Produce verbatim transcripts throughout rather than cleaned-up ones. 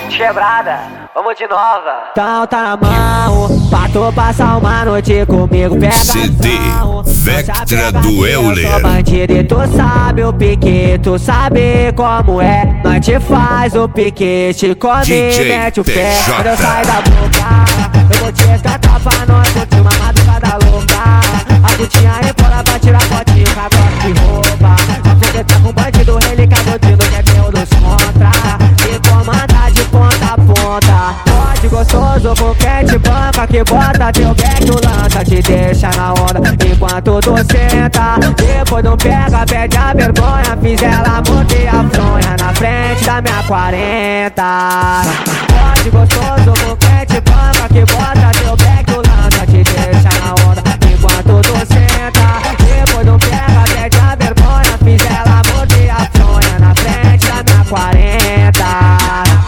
Quebrada, vamos de nova. Então tá na mão, pra tu passar uma noite comigo, pega C D Vectra do Euler. Eu sou bandido e tu sabe o pique, tu sabe como é. Nós te faz o pique, te come, D J mete o pé. T J. Quando eu sair da boca, eu vou te resgatar pra nós curtir uma madrugada louca. A putinha aí fora pra tirar fotinho, cagote de roupa. Só porque tá com bandido, relicado, tino que é teu dos contra. E comanda de ponta a ponta. Pode gostoso com quente banca que bota teu back no lança, te deixa na onda enquanto tu senta. Depois não pega, perde a vergonha. Fiz ela morder a fronha na frente da minha quarenta. Pode gostoso com quente banca que bota teu back no lança, te deixa na onda enquanto tu senta. Depois não pega, perde a vergonha. Fiz ela morder a fronha na frente da minha quarenta.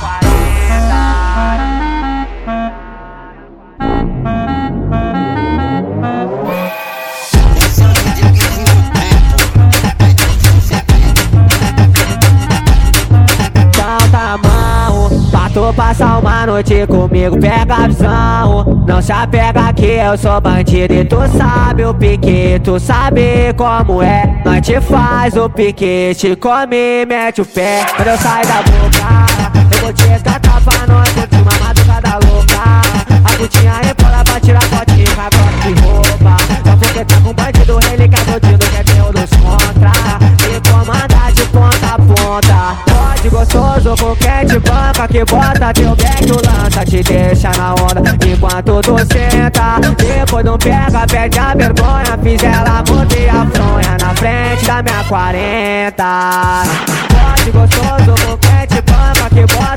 Tu passar uma noite comigo, pega a visão. Não se apega que eu sou bandido e tu sabe o pique, tu sabe como é. Nós te faz o pique, te come, mete o pé. Quando eu sair da boca, eu vou te resgatar pra nós curtir uma madrugada louca. A putinha aí fora pra tirar fotinho, cagote de roupa. Só porque tá com bandido, relicado, tino que é teu dos contra. E comanda de ponta a ponta. Pode gostoso com quente banca que bota teu back no lança, te deixa na onda enquanto tu senta. Depois não pega, perde a vergonha. Fiz ela morder a fronha na frente da minha quarenta. Pode gostoso com quente banca que bota